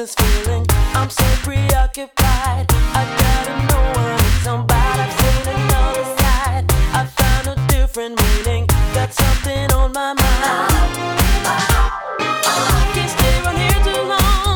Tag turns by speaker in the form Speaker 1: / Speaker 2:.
Speaker 1: this feeling. I'm so preoccupied. I gotta know what it's about.